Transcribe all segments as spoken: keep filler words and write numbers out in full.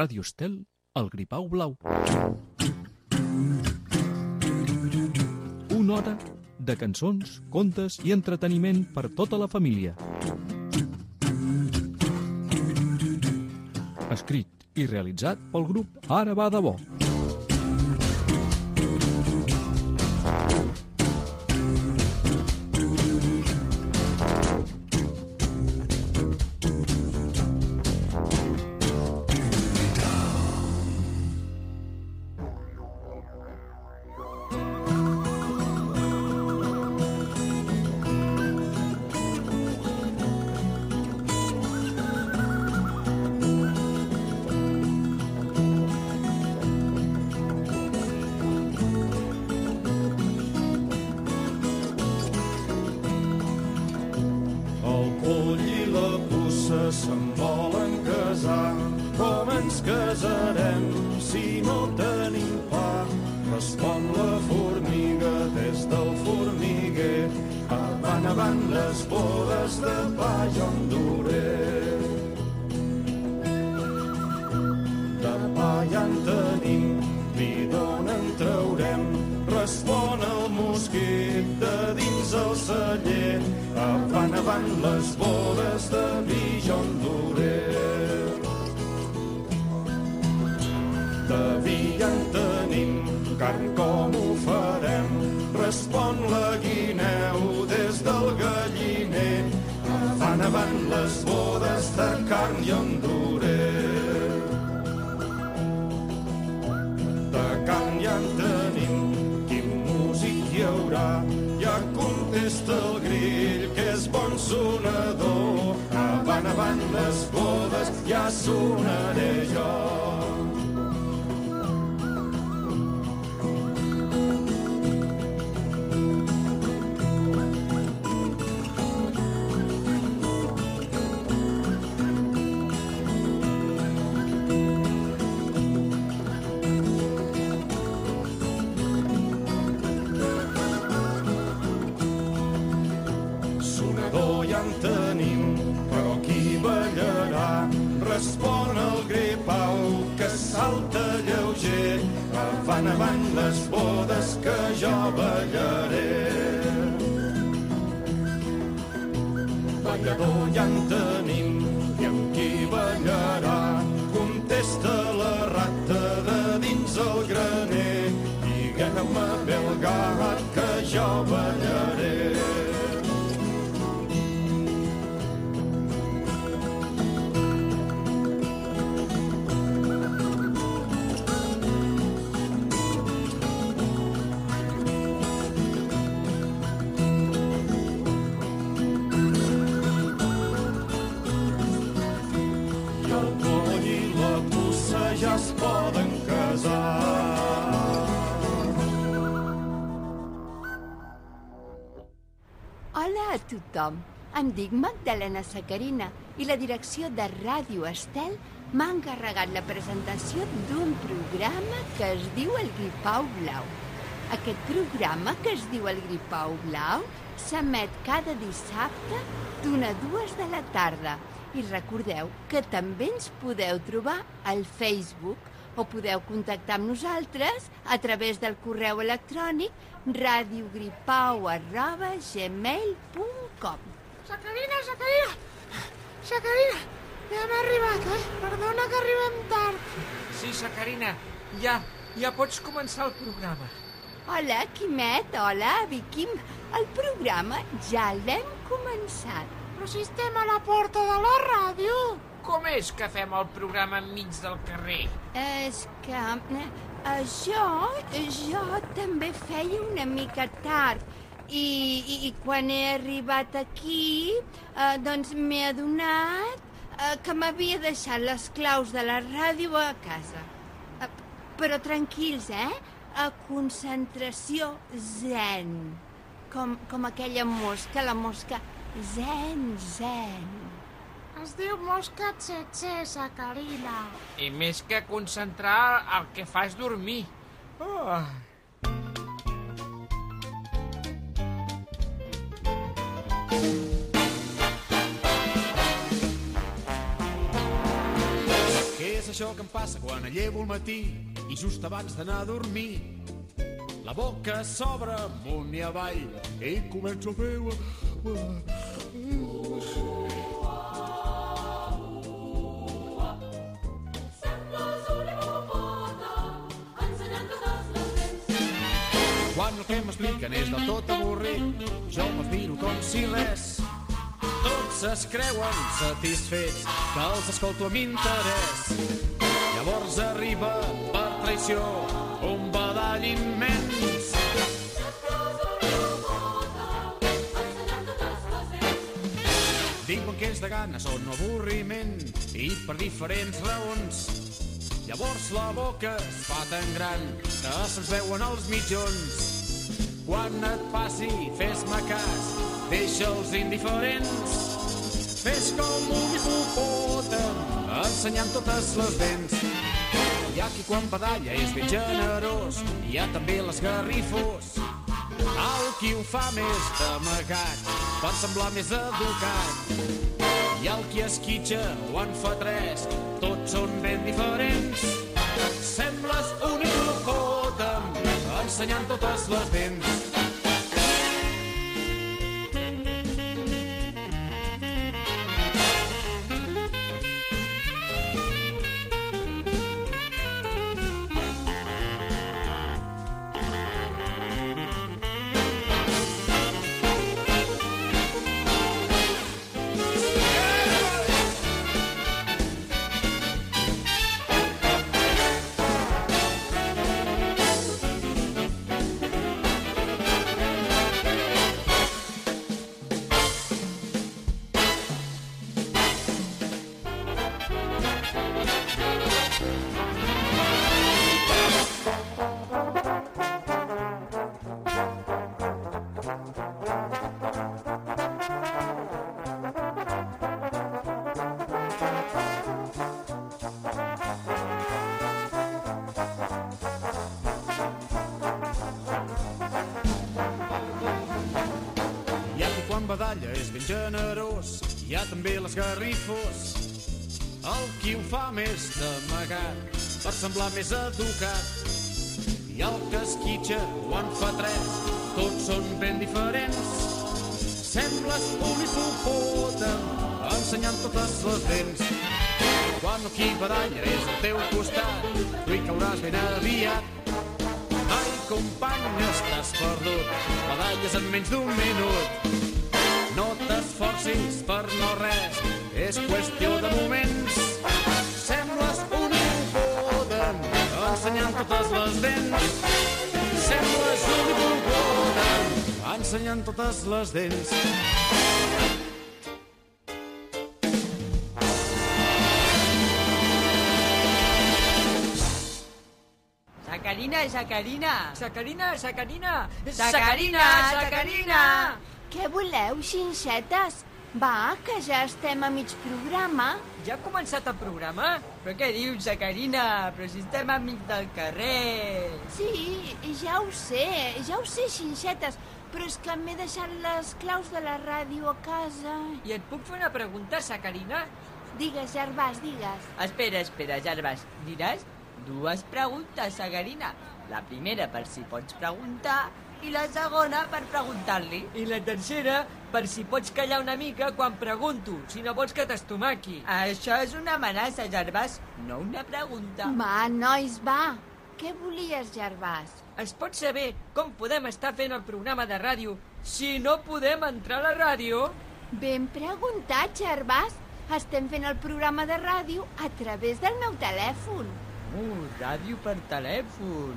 Ràdio Estel, el Gripau Blau. Una hora de cançons, contes i entreteniment per tota la família. Escrit i realitzat pel grup Ara va de bo. Se'n volen casar, com ens casarem si no tenim pa? Respon la formiga des del formiguer, avant, avant les bodes de pa jo en duré. De pa ja en tenim, i d'on en traurem? Respon el mosquit de dins el celler, avant, avant les bodes de vi jo en duré. De vi ja en tenim, carn com ho farem? Respon la guineu des del galliner, avant, avant les bodes de carn jo en duré. De carn ja en tenim, hi haurà, ja contesta el grill que és bon sonador. Avant, avant les bodes ja sonaré jo. Respon el gripau que salta lleuger, avant, avant les bodes que jo ballaré. Ballador ja en tenim, i amb qui ballarà? Contesta la rata de dins el graner, digueu-me bé el gat que jo ballaré. Ja es poden casar. Hola a tothom. Em dic Magdalena Sacarina i la direcció de Ràdio Estel m'ha encarregat la presentació d'un programa que es diu El Gripau Blau. Aquest programa, que es diu El Gripau Blau, s'emet cada dissabte d'una a dues de la tarda. I recordeu que també ens podeu trobar al Facebook o podeu contactar amb nosaltres a través del correu electrònic radiogripau arroba gmail punt com. Sacarina, Sacarina! Sacarina, ja hem arribat, eh? Perdona que arribem tard. Sí, Sacarina, ja, ja pots començar el programa. Hola, Quimet, hola, Viquim. El programa ja l'hem començat. Però si estem a la porta de la ràdio. Com és que fem el programa enmig del carrer? És que eh, jo, jo també feia una mica tard i, i, i quan he arribat aquí, eh, doncs m'he adonat eh, que m'havia deixat les claus de la ràdio a casa. Eh, però tranquils, eh? A concentració zen. Com, com aquella mosca, la mosca zen, zen. Es diu mosca tsetse, Sacarina. I més que concentrar, el que fa és dormir. Oh. això que em passa quan llevo al matí i just abans d'anar a dormir. La boca s'obre amunt i avall i començo a fer... Quan el que m'expliquen és del tot avorrit, jo me'ls miro com si res. Tots es creuen satisfets que els escolto amb interès. Llavors arriba per traïció un badall immens. Diuen que és de ganes o no avorriment i per diferents raons. Llavors la boca es fa tan gran que se'ns veuen els mitjons. Quan et passi, fes-me cas, deixa'ls indiferents. Fes com un hipopòtam, ensenyant totes les dents. Hi ha qui quan badalla és ben generós, hi ha també l'esgarrifós. El qui ho fa més d'amagat, per semblar més educat. Hi ha el qui esquitxa o en fa tres, tots són ben diferents. Sembles un hipopòtam, ensenyant totes les dents. Badalla és ben generós, hi ha també l'esgarrifós. El qui ho fa més d'amagat, per semblar més educat. Hi ha el que esquitxa o en fa tres, tots són ben diferents. Sembles un hipopòtam, ensenyant totes les dents. Quan el qui badalla és al teu costat, tu hi cauràs ben aviat. Ai, company, estàs perdut, badalles en menys d'un minut. No t'esforcis per no res, és qüestió de moments. Sembles un hipopòtam, ensenyant totes les dents. Sembles un hipopòtam, ensenyant totes les dents. Sacarina, Sacarina. Sacarina, Sacarina. Sacarina, Sacarina. Què voleu, xinxetes? Va, que ja estem a mig programa. Ja ha començat el programa? Però què dius, Sacarina? Però si estem amics del carrer. Sí, ja ho sé, ja ho sé, xinxetes, però és que m'he deixat les claus de la ràdio a casa. I et puc fer una pregunta, Sacarina? Digues, Gervàs, digues. Espera, espera, Gervàs. Diràs dues preguntes, Sacarina. La primera per si pots preguntar i la segona per preguntar-li. I la tercera per si pots callar una mica quan pregunto, si no vols que t'estomaqui. Això és una amenaça, Gervàs, no una pregunta. Va, nois, va. Què volies, Gervàs? Es pot saber com podem estar fent el programa de ràdio si no podem entrar a la ràdio? Ben preguntat, Gervàs. Estem fent el programa de ràdio a través del meu telèfon. Uh, ràdio per telèfon.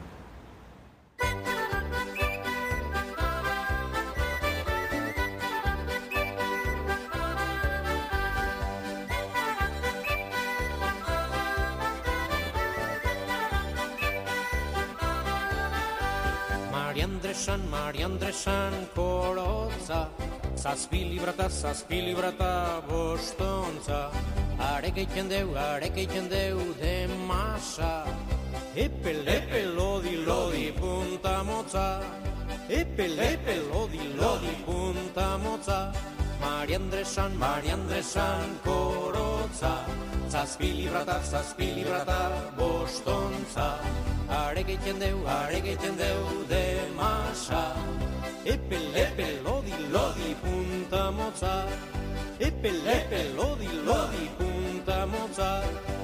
Maria Andresan, Maria Andresan, korotza, zazpi librata, zazpi librata, bostontza. Arek egiten deu, arek egiten deu, de masa. Epel, epel, lodi, lodi, punta motza. Epel, epel, lodi, lodi, punta motza. Maria Andresan, Maria Andresan, korotza. motza, zazpilibrata, zazpilibrata, bostontza. Are egiten deu, are egiten deu, de masa. Epel, epel, lodi, lodi, punta motza. Epel, epel, lodi, lodi, punta motza.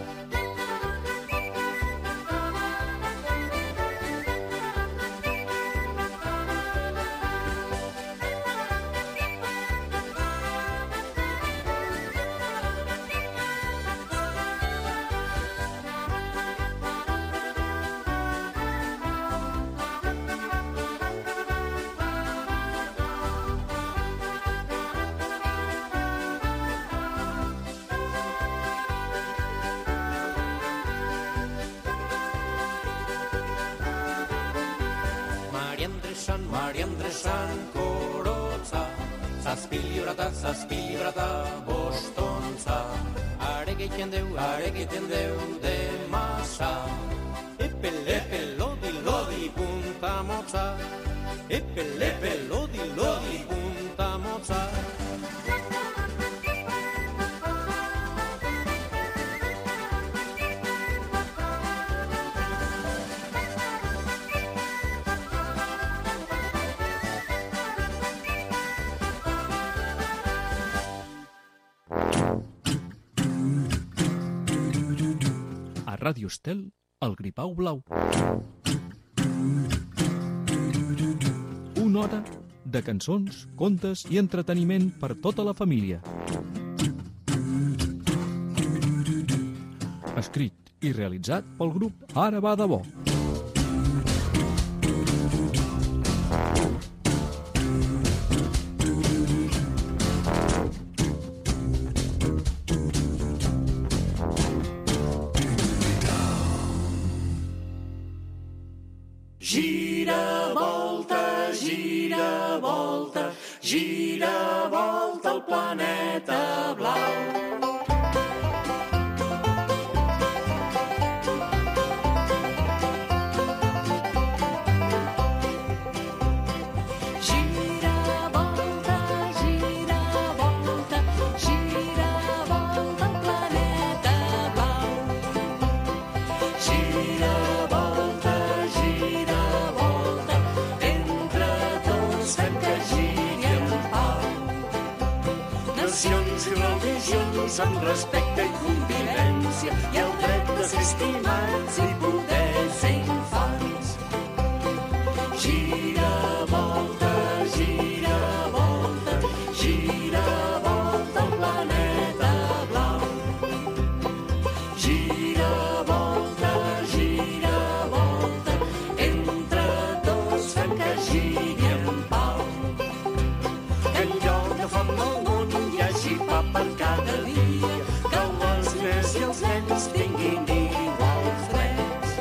Maria Andresan korotza, zazpilibrata, zazpilibrata, bostontza. Are egiten deu, are egiten deu, de masa. Epel, epel, lodi, lodi, punta motza. Epel, epel, lodi, lodi, punta motza. Ràdio Estel, el Gripau Blau. Una hora de cançons, contes i entreteniment per tota la família. Escrit i realitzat pel grup Ara va de bo. Gira, volta, gira, volta, gira, volta el planeta blau. Amb respecte i convivència i el dret de ser estimats i poder ser infants. Gira, volta, gira, volta, gira, volta el planeta blau. Gira, volta, gira, volta, entre tots fem que giri en pau. En lloc de fam al món hi hagi pa per cada dia, que les nenes i els nens tinguin iguals drets.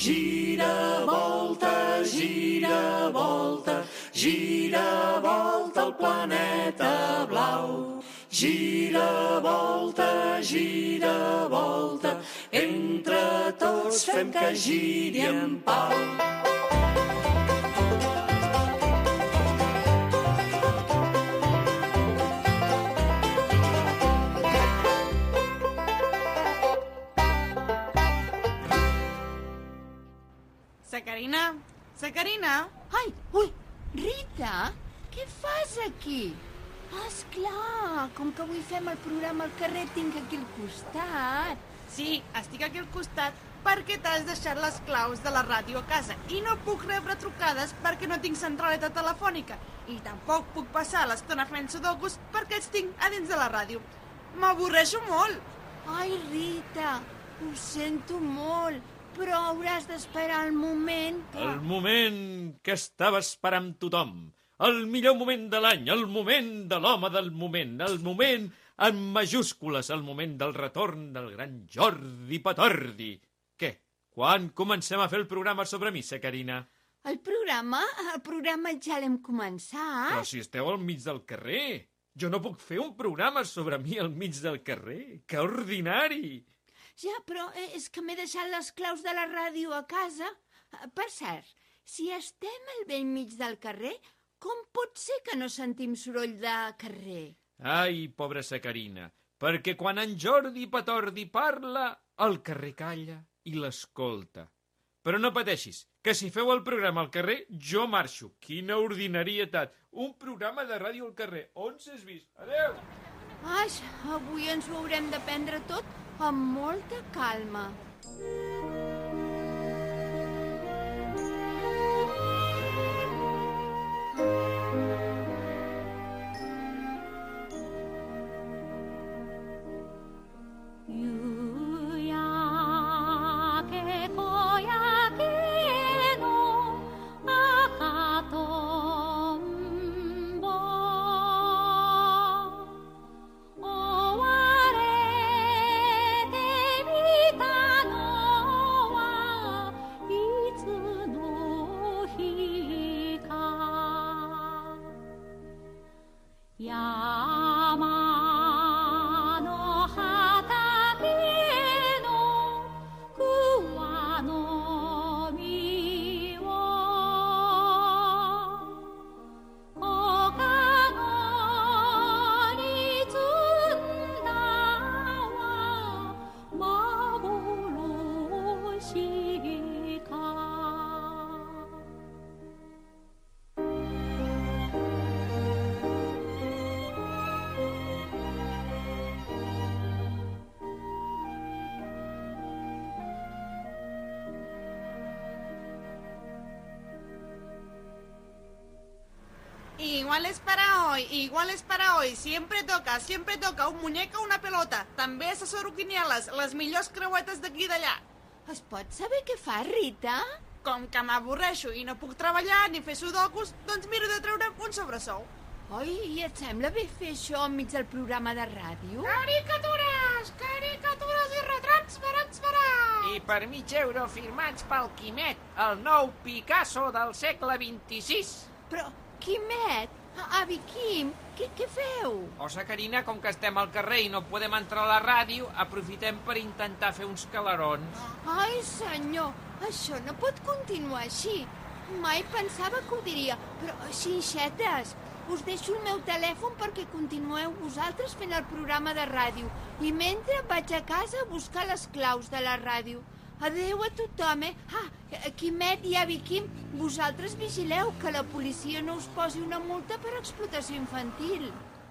Gira, volta, gira, volta, gira, volta el planeta blau. Gira, volta, gira, volta, entre tots fem que giri en pau. Sacarina, Sacarina. Ai, ui, Rita, què fas aquí? Ah, esclar, com que avui fem el programa al carrer, tinc aquí al costat. Sí, estic aquí al costat perquè t'has deixat les claus de la ràdio a casa i no puc rebre trucades perquè no tinc centraleta telefònica i tampoc puc passar l'estona fent sudokus perquè els tinc a dins de la ràdio. M'avorreixo molt. Ai, Rita, ho sento molt, però hauràs d'esperar el moment que... El moment que estava esperant tothom. El millor moment de l'any, el moment de l'home del moment, el moment en majúscules, el moment del retorn del gran Jordi Petordi. Què? Quan comencem a fer el programa sobre mi, Sacarina? El programa? El programa ja l'hem començat. Però si esteu al mig del carrer. Jo no puc fer un programa sobre mi al mig del carrer. Que ordinari! Ja, però és que m'he deixat les claus de la ràdio a casa. Per cert, si estem al bell mig del carrer, com pot ser que no sentim soroll de carrer? Ai, pobra Sacarina, perquè quan en Jordi Petordi parla, el carrer calla i l'escolta. Però no pateixis, que si feu el programa al carrer, jo marxo. Quina ordinarietat! Un programa de ràdio al carrer. On s'has vist? Adéu! Ai, avui ens ho haurem de prendre tot amb molta calma. Igual es para hoy, igual es para hoy. Siempre toca, siempre toca un muñeco o una pelota. També assessoro quinieles, les millors creuetes d'aquí i d'allà. Es pot saber què fa, Rita? Com que m'avorreixo i no puc treballar ni fer sudokus, doncs miro de treure'm un sobresou. Oi, i et sembla bé fer això enmig del programa de ràdio? Caricatures! Caricatures i retrats per esperar! I per mig euro firmats pel Quimet, el nou Picasso del segle vint-i-sis. Però, Quimet, avi Quim, què, què feu? O Sacarina, com que estem al carrer i no podem entrar a la ràdio, aprofitem per intentar fer uns calarons. Ai, senyor, això no pot continuar així. Mai pensava que ho diria, però xinxetes, us deixo el meu telèfon perquè continueu vosaltres fent el programa de ràdio i mentre vaig a casa a buscar les claus de la ràdio. Adéu a tothom, eh? Ah, Quimet i avi Quim, vosaltres vigileu que la policia no us posi una multa per explotació infantil.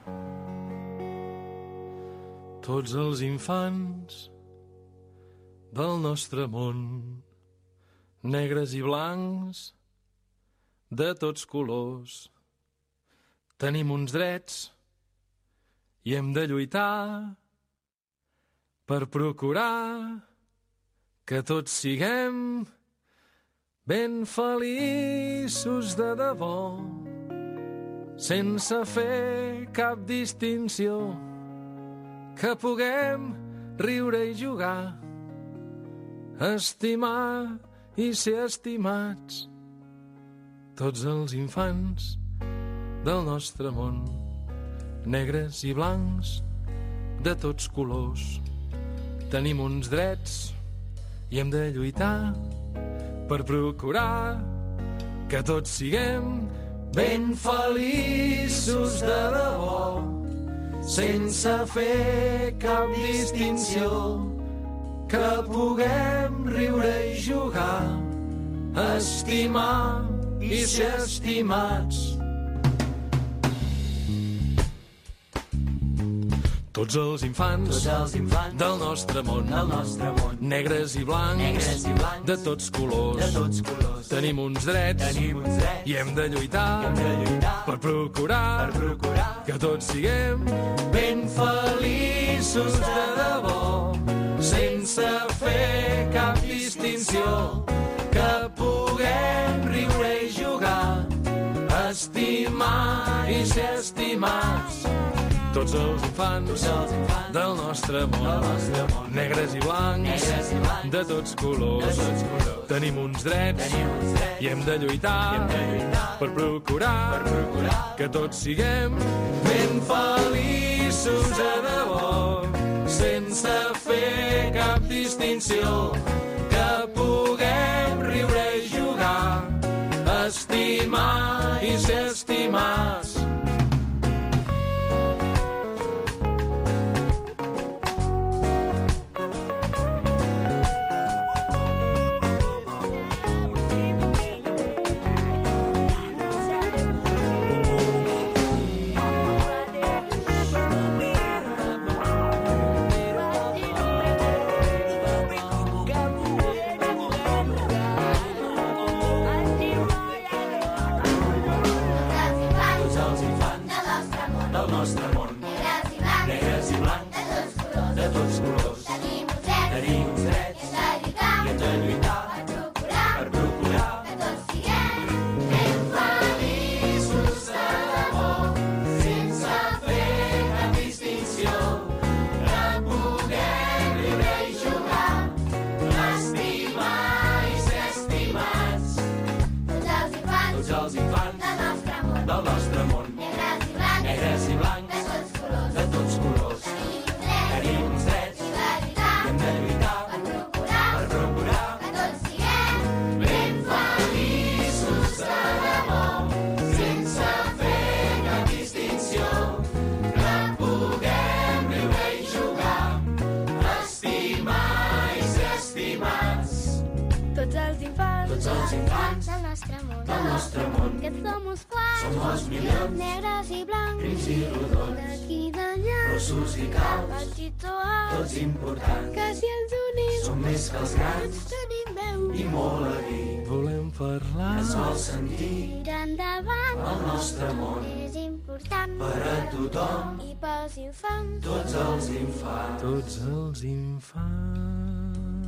Tots els infants del nostre món, negres i blancs, de tots colors, tenim uns drets i hem de lluitar per procurar que tots siguem ben feliços de debò, sense fer cap distinció, que puguem riure i jugar, estimar i ser estimats. Tots els infants del nostre món, negres i blancs, de tots colors. Tenim uns drets i hem de lluitar per procurar que tots siguem ben feliços de debò, sense fer cap distinció, que puguem riure i jugar, estimar i ser estimats. Tots els infants, tots els infants del nostre món, del nostre món, negres i blancs, negres i blancs de tots colors, de tots colors. Tenim uns drets, tenim uns drets i hem de lluitar, hem de lluitar per procurar, per procurar que tots siguem ben feliços de debò, sense fer cap distinció, que puguem riure i jugar, estimar i ser estimats. Tots els infants, tots els infants del nostre món, del nostre món, negres i blancs, negres i blancs de tots colors, de tots colors. Tenim uns drets, tenim uns drets i hem de lluitar, hem de lluitar per procurar, per procurar que tots siguem ben feliços de debò, sense fer cap distinció, que puguem riure i jugar, estimar i ser estimats. Tots els infants. Tots els infants.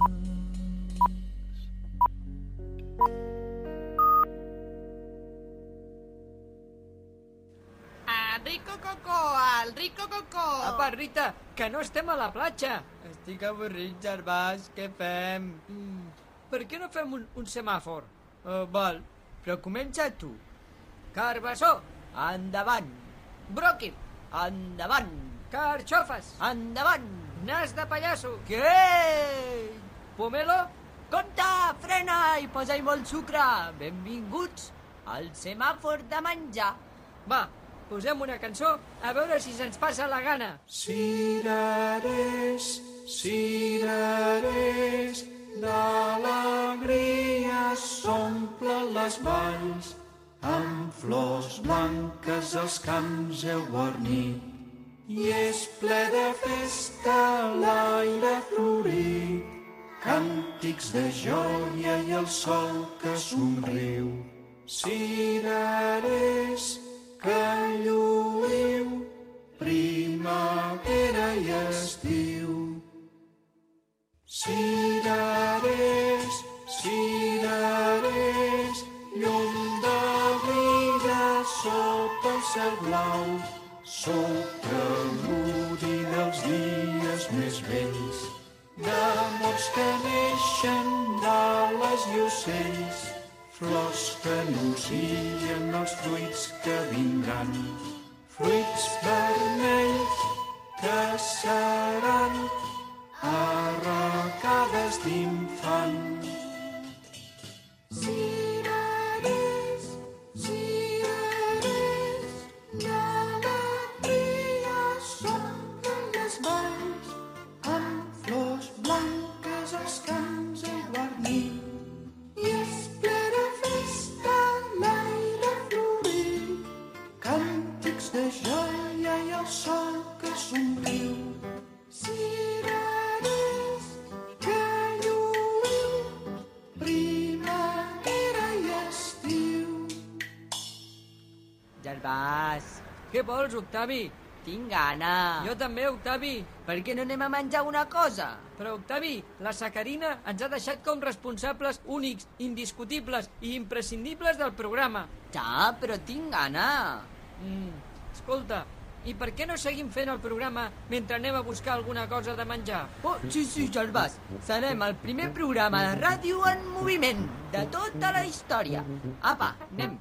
El rico cocó, el rico cocó. Apa, Rita, que no estem a la platja. Estic avorrit, Gervàs, què fem? Mm, per què no fem un, un semàfor? Uh, val, però comença tu. Carbassó, endavant. Bròquil, endavant. Carxofes, endavant. Nas de pallasso. Què? Pomelo, compte, frena i posa-hi molt sucre. Benvinguts al semàfor de menjar. Va, posem una cançó a veure si se'ns passa la gana. Cirerers, cirerers, d'alegria s'omplen les valls, amb flors blanques els camps heu guarnit, i és ple de festa l'aire florit, càntics de joia i el sol que somriu. Cirerers que lluïu, primavera i estiu. Cirerers, cirerers, llum de vida sota el cel blau, sou preludi dels dies més vells, d'amors que neixen d'ales i ocells, flors que anuncien els fruits que vindran, fruits vermells que seran arracades d'infant. Cirerers, cirerers, d'alegria s'omplen les valls, amb flors blanques els camps a guarnir, i és ple de festa l'aire florit, càntics de joia i el sol que somriu. Cirerers que lluïu, primavera i estiu. Gervàs, Què vols, Octavi? tinc gana. Jo també, Octavi. Per què no anem a menjar una cosa? Però, Octavi, la Sacarina ens ha deixat com responsables únics, indiscutibles i imprescindibles del programa. Ja, però tinc gana. Mm, escolta, i per què no seguim fent el programa mentre anem a buscar alguna cosa de menjar? Oh, sí, sí, Gervàs. Serem el primer programa de ràdio en moviment de tota la història. Apa, anem.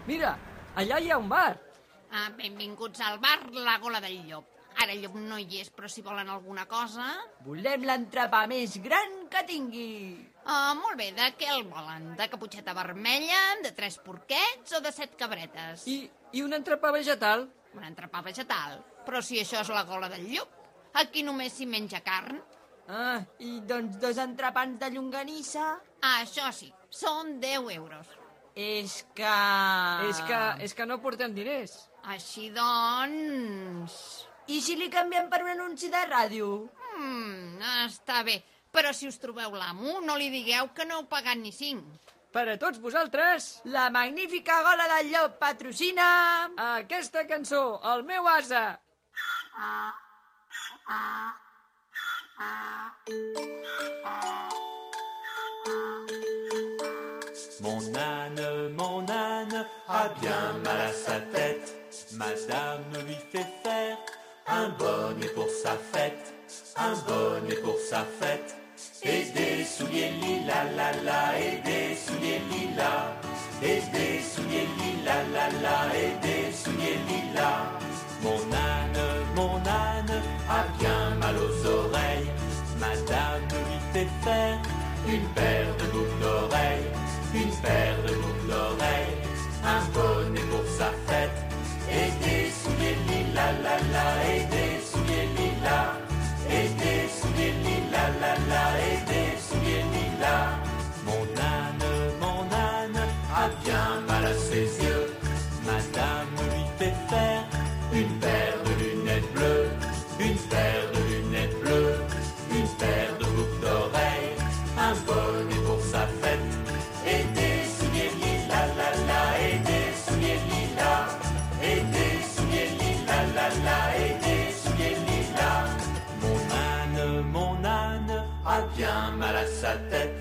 Mira, allà hi ha un bar. Ah, benvinguts al bar La Gola del Llop. Ara el llop no hi és, però si volen alguna cosa... Volem l'entrepà més gran que tingui. Ah, molt bé, de què el volen? De caputxeta vermella, de tres porquets o de set cabretes? I, i un entrepà vegetal. Un entrepà vegetal? Però si això és la Gola del Llop, aquí només s'hi menja carn. Ah, i doncs dos entrepans de llonganissa? Ah, això sí, són deu euros. És que... És que, és que no portem diners. Així doncs... I si li canviem per un anunci de ràdio? Hmm, està bé, però si us trobeu l'amo, no li digueu que no heu pagat ni cinc. Per a tots vosaltres, la magnífica Gola del Llop patrocina... aquesta cançó, El meu ase. Mon âne, mon âne, a bien mal à sa tête. Madame lui fait faire un bonnet pour sa fête, un bonnet pour sa fête. Et des souliers lilas, la la, et des souliers lilas, et des souliers lilas, la la, et des souliers lilas. Mon âne, mon âne, a bien mal aux oreilles. Madame lui fait faire une paire de boucles d'oreilles, une paire de boucles d'oreilles, un bonnet pour sa fête. Et des souliers lilas, la la, et des souliers lilas, et des souliers lilas, la la, et des souliers lilas. Mon âne, mon âne, a bien mal à ses yeux. Madame lui fait faire une paire de lunettes bleues, une paire de lunettes bleues, une paire de boucles d'oreilles, un bonnet pour sa fête. Et des souliers lilas, la la, et des souliers lilas, et des souliers lilas, la la, et des souliers lilas. Mon âne, mon âne, a bien mal à sa tête.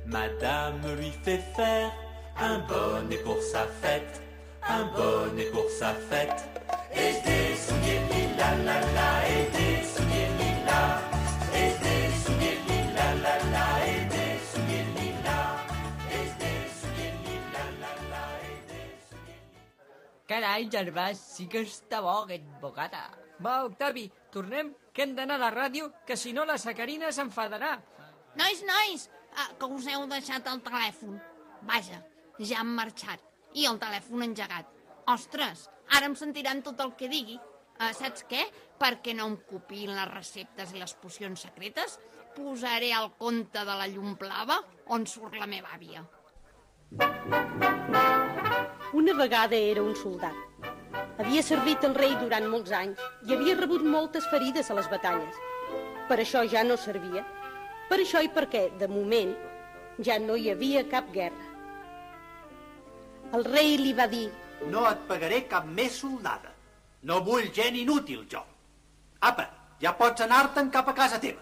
Madame lui fait faire un bonnet pour sa fête, un bonnet pour sa fête. Et des souliers lilas, la la, et des souliers lilas, et des souliers lilas, la la, et des souliers lilas, et des souliers lilas, la la, et des souliers lilas. Carai, Gervàs, sí que està bo aquest bocata. Va, Octavi, tornem, que hem d'anar a la ràdio, que si no la Sacarina s'enfadarà. Nois, nois, ah, que us heu deixat el telèfon. Vaja, ja han marxat. I el telèfon engegat. Ostres, ara em sentiran tot el que digui. Uh, saps què? Perquè no em copiïn les receptes i les pocions secretes, posaré el conte de la llum blava on surt la meva àvia. Una vegada era un soldat. Havia servit el rei durant molts anys i havia rebut moltes ferides a les batalles. Per això ja no servia. Per això i perquè, de moment, ja no hi havia cap guerra. El rei li va dir: no et pagaré cap més soldada. No vull gent inútil, jo. Apa, ja pots anar-te'n cap a casa teva.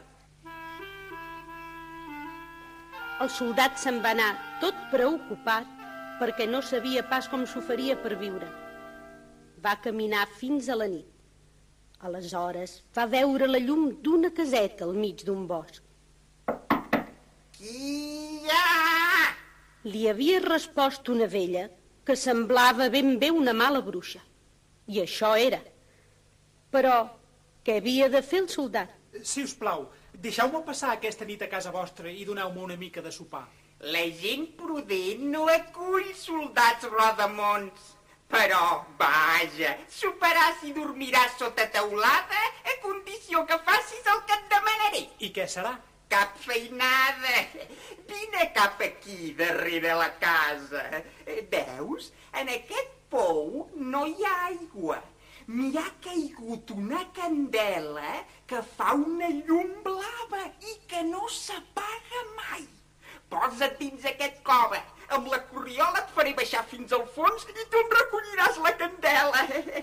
El soldat se'n va anar tot preocupat perquè no sabia pas com s'ho faria per viure. Va caminar fins a la nit. Aleshores va veure la llum d'una caseta al mig d'un bosc. Qui hi ha? Li havia respost una vella que semblava ben bé una mala bruixa. I això era. Però què havia de fer el soldat? Si us plau, deixeu-me passar aquesta nit a casa vostra i doneu-me una mica de sopar. La gent prudent no acull soldats rodamons. Però, vaja, soparàs i dormiràs sota teulada a condició que facis el que et demanaré. I què serà? Cap feinada. Vine cap aquí, darrere la casa. Veus? En aquest pou no hi ha aigua. M'hi ha caigut una candela que fa una llum blava i que no s'apaga mai. Posa't dins aquest cove. Amb la corriola et faré baixar fins al fons i tu em recolliràs la candela.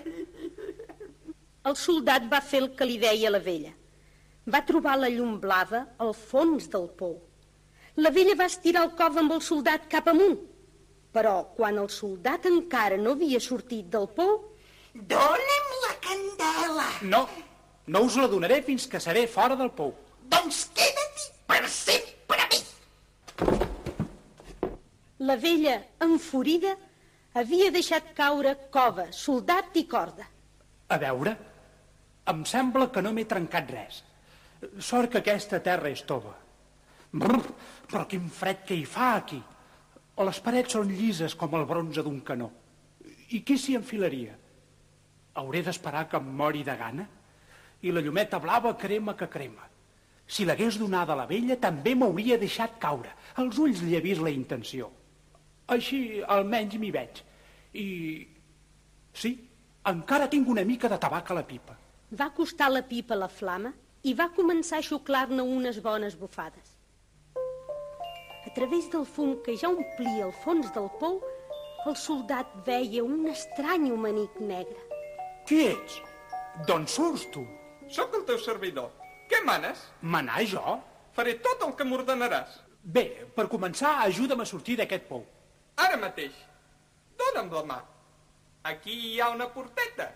El soldat va fer el que li deia la vella. Va trobar la llum blava al fons del pou. La vella va estirar el cove amb el soldat cap amunt. Però quan el soldat encara no havia sortit del pou... Dóna'm la candela! No, no us la donaré fins que seré fora del pou. Doncs queda-t'hi per sempre a mi! La vella, enfurida, Havia deixat caure cova, soldat i corda. A veure, em sembla que no m'he trencat res. Sort que aquesta terra és tova. Brr, però quin fred que hi fa aquí. Les parets són llises com el bronze d'un canó. I qui s'hi enfilaria? Hauré d'esperar que em mori de gana? I la llumeta blava crema que crema. Si l'hagués donada a la vella, també m'hauria deixat caure. Els ulls li he vist la intenció. Així, almenys m'hi veig. I... sí, encara tinc una mica de tabac a la pipa. Va acostar la pipa a la flama i va començar a xuclar-ne unes bones bufades. A través del fum que ja omplia el fons del pou, el soldat veia un estrany homenic negre. Qui ets? D'on surts tu? Sóc el teu servidor. Què manes? Manar jo? Faré tot el que m'ordenaràs. Bé, per començar, ajuda'm a sortir d'aquest pou. Ara mateix. Dóna'm la mà. Aquí hi ha una porteta.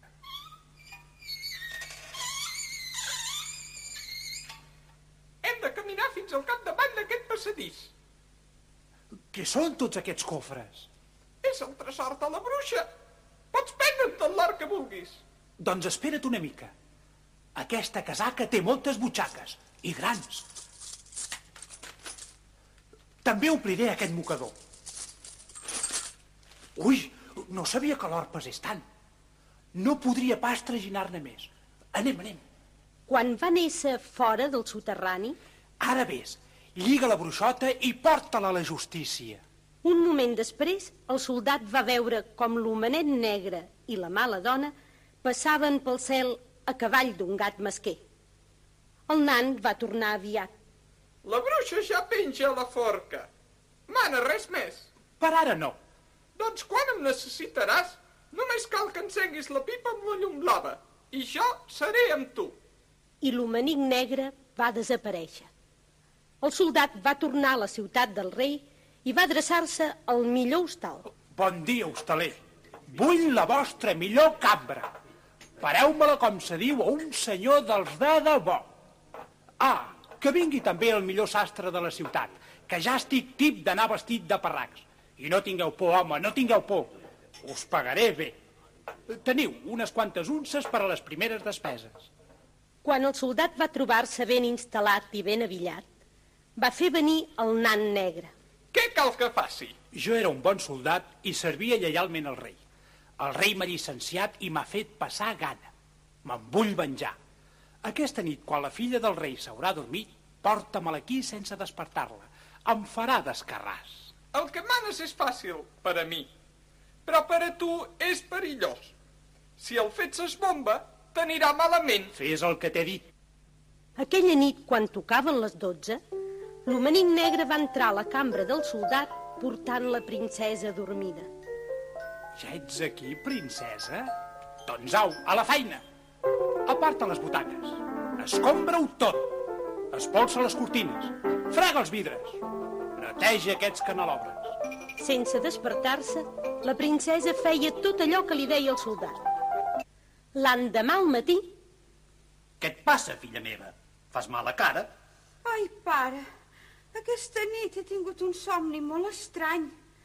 Hem de caminar fins al capdavall d'aquest passadís. Què són tots aquests cofres? És el tresor de la bruixa. Pots prendre'n tot l'or que vulguis. Doncs espera't una mica. Aquesta casaca té moltes butxaques, i grans. També ompliré aquest mocador. Ui, no sabia que l'or pesés tant. No podria pas traginar-ne més. Anem, anem. Quan van ésser fora del soterrani... Ara ves, lliga la bruixota i porta-la a la justícia. Un moment després, el soldat va veure com l'homenet negre i la mala dona passaven pel cel a cavall d'un gat mesquer. El nan va tornar aviat. La bruixa ja penja a la forca. Mana, res més. Per ara no. Doncs quan em necessitaràs, només cal que encenguis la pipa amb la llum blava. I jo seré amb tu. I l'homenic negre va desaparèixer. El soldat va tornar a la ciutat del rei i va adreçar-se al millor hostal. Bon dia, hostaler. Vull la vostra millor cambra. Pareu-me-la com se diu a un senyor dels de debò. Ah, que vingui també el millor sastre de la ciutat, que ja estic tip d'anar vestit de parracs. I no tingueu por, home, no tingueu por. Us pagaré bé. Teniu unes quantes unces per a les primeres despeses. Quan el soldat va trobar-se ben instal·lat i ben avillat, va fer venir el nan negre. Què cal que faci? Jo era un bon soldat i servia lleialment al rei. El rei m'ha llicenciat i m'ha fet passar gana. Me'n vull venjar. Aquesta nit, quan la filla del rei s'haurà dormit, porta-me-la aquí sense despertar-la. Em farà d'escarràs. El que manes és fàcil, per a mi. Però per a tu és perillós. Si el fet s'esbomba, t'anirà malament. Fes el que t'he dit. Aquella nit, quan tocaven les dotze, l'homenic negre va entrar a la cambra del soldat portant la princesa dormida. Ja ets aquí, princesa? Doncs au, a la feina. Aparta les butaques. Escombra-ho tot. Espolsa les cortines. Frega els vidres. Neteja aquests canelobres. Sense despertar-se, la princesa feia tot allò que li deia el soldat. L'endemà al matí... Què et passa, filla meva? Fas mala cara? Ai, pare, aquesta nit he tingut un somni molt estrany.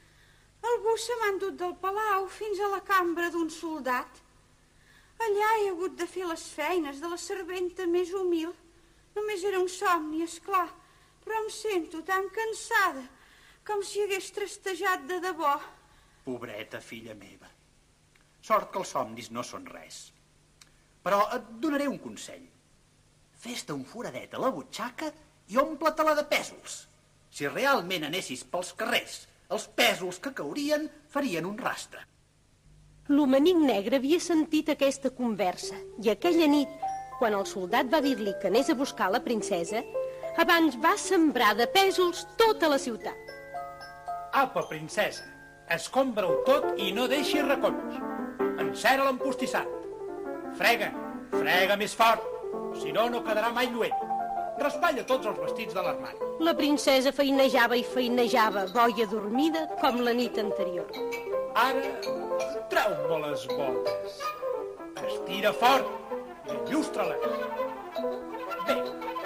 Algú se m'ha endut del palau fins a la cambra d'un soldat. Allà he hagut de fer les feines de la serventa més humil. Només era un somni, és clar, però em sento tan cansada, com si hagués trastejat de debò. Pobreta, filla meva. Sort que els somnis no són res. Però et donaré un consell. Fes-te un foradet a la butxaca i omple-te-la de pèsols. Si realment anessis pels carrers, els pèsols que caurien farien un rastre. L'homenic negre havia sentit aquesta conversa i aquella nit, quan el soldat va dir-li que anés a buscar la princesa, abans va sembrar de pèsols tota la ciutat. Apa, princesa, escombra-ho tot i no deixis racons. Encera l'empostissat. Frega, frega més fort, si no, no quedarà mai lluent. Raspalla tots els vestits de l'armari. La princesa feinejava i feinejava, boia dormida com la nit anterior. Ara, treu-me les botes. Estira fort i il·lustra-les. Bé,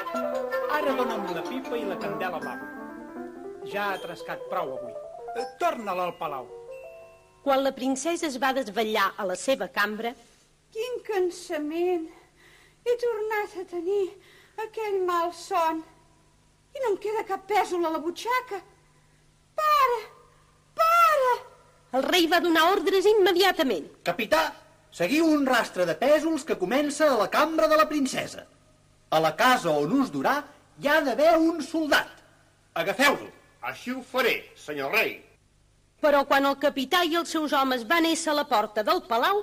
ara dona'm la pipa i la candela blava. Ja ha trascat prou avui. Torna-la al palau. Quan la princesa es va desvetllar a la seva cambra... Quin cansament! He tornat a tenir aquell mal son. I no em queda cap pèsol a la butxaca. Pare! Pare! El rei va donar ordres immediatament. Capità, seguiu un rastre de pèsols que comença a la cambra de la princesa. A la casa on us durà hi ha d'haver un soldat. Agafeu-lo. Així ho faré, senyor rei. Però quan el capità i els seus homes van ésser a la porta del palau...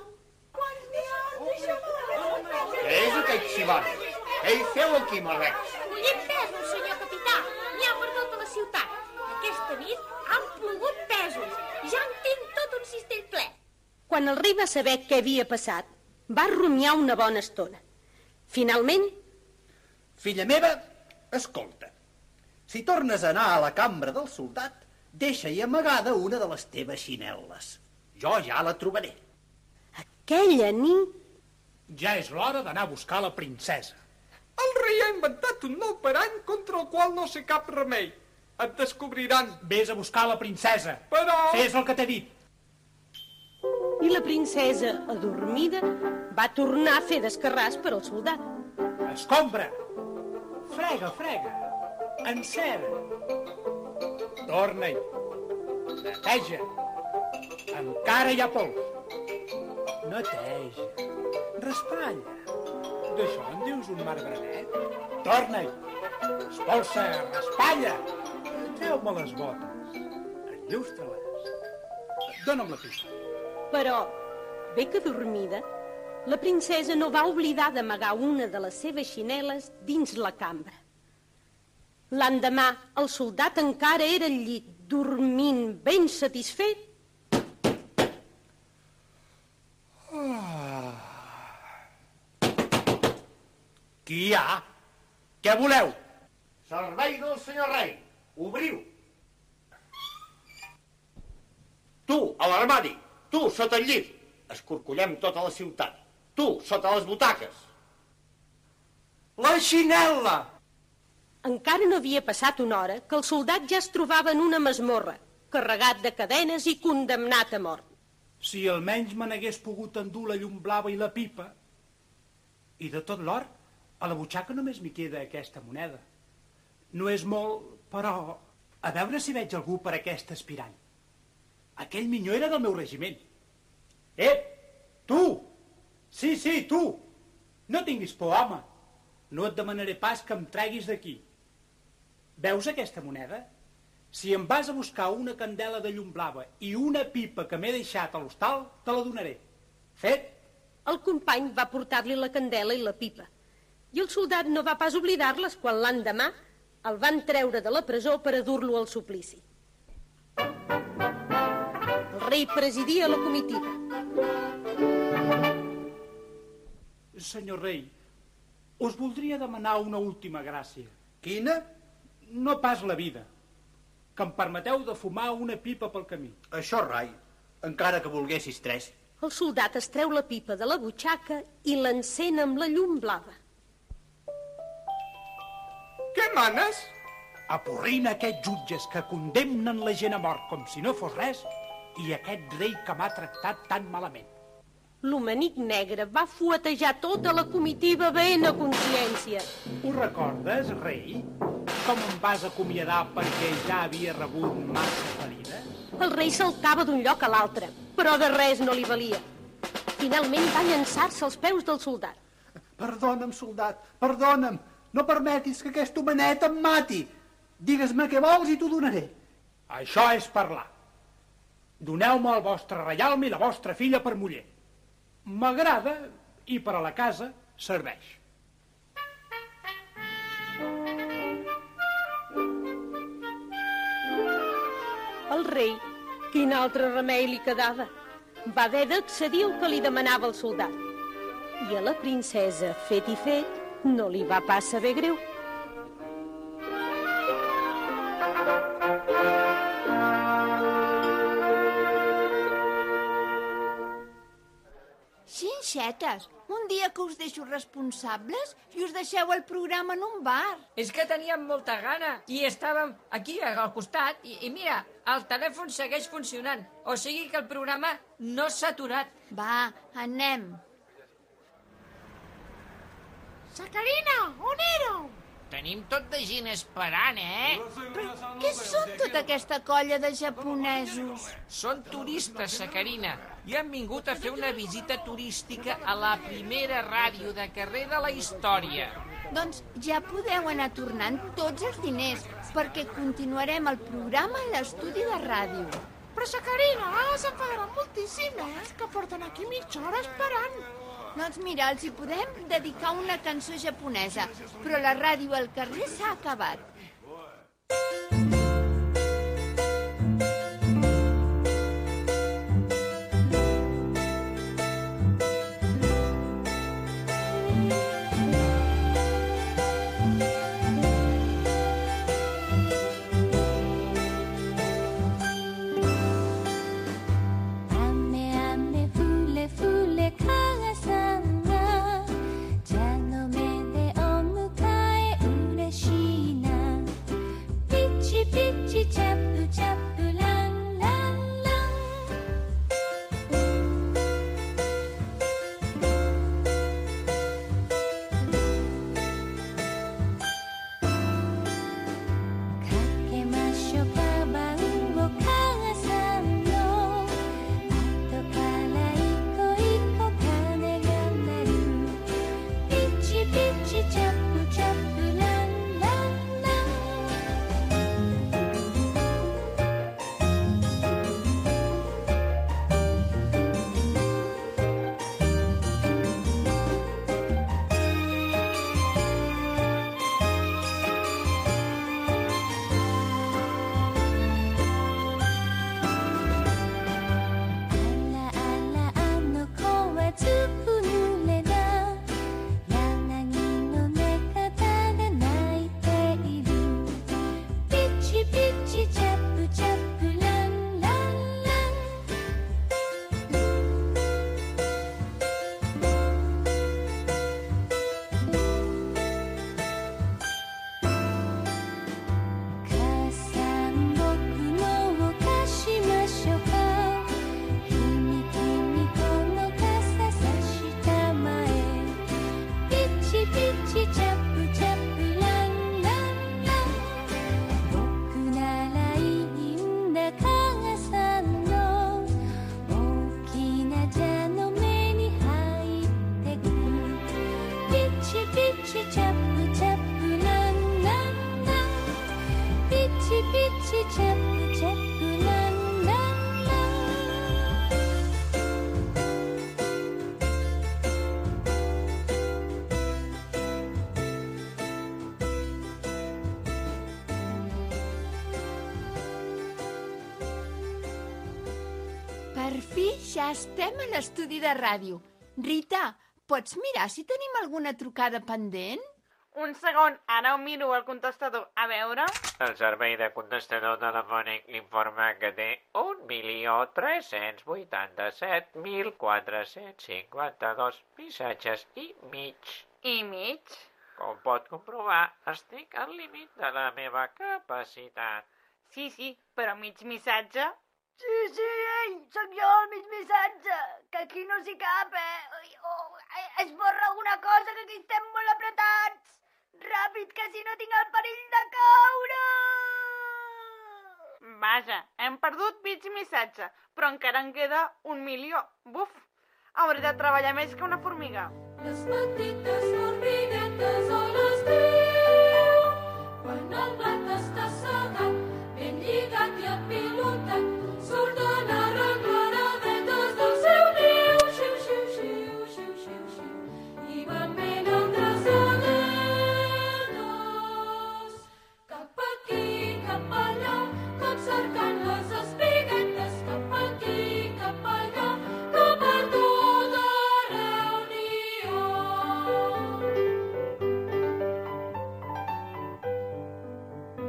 Què és aquest xivant? Què hi feu aquí, marrecs? Collem pèsols, senyor capità. N'hi ha per tota la ciutat. Aquesta nit han plogut pèsols. Ja en tinc tot un cistell ple. Quan el rei va saber què havia passat, va rumiar una bona estona. Finalment... Filla meva, escolta. Si tornes a anar a la cambra del soldat, deixa-hi amagada una de les teves xinel·les. Jo ja la trobaré. Aquella nit... Ja és l'hora d'anar a buscar la princesa. El rei ha inventat un nou parany contra el qual no sé cap remei. Et descobriran. Vés a buscar la princesa. Però... Fes el que t'he dit. I la princesa, adormida, va tornar a fer descarràs per al soldat. Escombra! Frega, frega! Encera! Torna-hi! Neteja! Encara hi ha pols! Neteja! Raspalla! D'això en dius un marbranet? Torna-hi! Espolsa! Raspalla! Treu-me les botes! Enllustra-les! Dóna'm la pipa! Però, bé que dormida, la princesa no va oblidar d'amagar una de les seves xinel·les dins la cambra. L'endemà, el soldat encara era al llit, dormint ben satisfet. Oh. Qui hi ha? Què voleu? Servei del senyor rei. Obriu. Tu, a l'armari. Tu, sota el llit. Escorcollem tota la ciutat. Tu, sota les butaques. La xinel·la! Encara no havia passat una hora que el soldat ja es trobava en una masmorra, carregat de cadenes i condemnat a mort. Si almenys me n'hagués pogut endur la llum blava i la pipa. I de tot l'or, a la butxaca només m'hi queda aquesta moneda. No és molt, però... A veure si veig algú per aquest aspirant. Aquell minyó era del meu regiment. Ep! Tu! Sí, sí, tu! No tinguis por, home. No et demanaré pas que em treguis d'aquí. Veus aquesta moneda? Si em vas a buscar una candela de llum blava i una pipa que m'he deixat a l'hostal, te la donaré. Fet? El company va portar-li la candela i la pipa. I el soldat no va pas oblidar-les quan l'endemà el van treure de la presó per a dur-lo al suplici. El rei presidia la comitiva. Senyor rei, us voldria demanar una última gràcia. Quina? No pas la vida. Que em permeteu de fumar una pipa pel camí. Això, rai, encara que volguessis tres. El soldat es treu la pipa de la butxaca i l'encén amb la llum blava. Què manes? Aporrina aquests jutges que condemnen la gent a mort com si no fos res i aquest rei que m'ha tractat tan malament. L'homenic negre va fuetejar tota la comitiva ben a consciència. Ho recordes, rei? Com em vas acomiadar perquè ja havia rebut massa ferides? El rei saltava d'un lloc a l'altre, però de res no li valia. Finalment va llançar-se als peus del soldat. Perdona'm, soldat, perdona'm. No permetis que aquest homenet em mati. Digues-me què vols i t'ho donaré. Això és parlar. Doneu-me el vostre reialme i la vostra filla per muller. M'agrada i per a la casa serveix. El rei, quin altre remei li quedava? Va haver d'accedir al que li demanava el soldat. I a la princesa, fet i fet, no li va pas saber greu. Sense Baixetes, un dia que us deixo responsables i us deixeu el programa en un bar. És que teníem molta gana i estàvem aquí al costat i, i mira, el telèfon segueix funcionant. O sigui que el programa no s'ha aturat. Va, anem. Sacarina, on éreu? Tenim tot de gent esperant, eh? Però què són tota aquesta colla de japonesos? Són turistes, Sacarina, i han vingut a fer una visita turística a la primera ràdio de carrer de la història. Doncs ja podeu anar tornant tots els diners, perquè continuarem el programa a l'estudi de ràdio. Però, Sacarina, s'enfadaran moltíssim, eh? Que porten aquí mitja hora esperant. Doncs mira, els hi podem dedicar una cançó japonesa, però la ràdio al carrer s'ha acabat. Per fi ja estem a l'estudi de ràdio. Rita, pots mirar si tenim alguna trucada pendent? Un segon, ara ho miro al contestador. A veure... El servei de contestador telefònic informa que té un milió tres-cents vuitanta-set mil quatre-cents cinquanta-dos missatges i mig. I mig? Com pot comprovar, estic al límit de la meva capacitat. Sí, sí, però mig missatge... Sí, sí, ei, sóc jo el mig missatge, que aquí no s'hi cap, eh? Oh, esborra alguna cosa, que aquí estem molt apretats. Ràpid, que si no tinc el perill de caure! Vaja, hem perdut mig missatge, però encara en queda un milió. Buf, hauré de treballar més que una formiga. Les petites formiguetes a l'estiu, quan el blat està segat, ben lligat i apilotat, surten a arreglar avetes del seu niu, xiu, xiu, xiu, xiu, xiu, xiu, i van ben altres aletes. Cap aquí, cap allà, tot cercant les espiguetes, cap aquí, cap allà, que per tot arreu n'hi ha.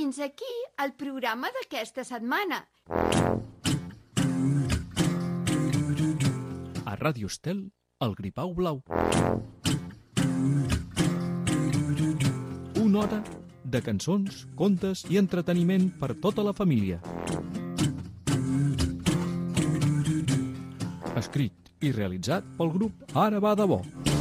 fins aquí el programa d'aquesta setmana. A Ràdio Estel, el Gripau Blau. Una hora de cançons, contes i entreteniment per tota la família. Escrit i realitzat pel grup Ara va de bo.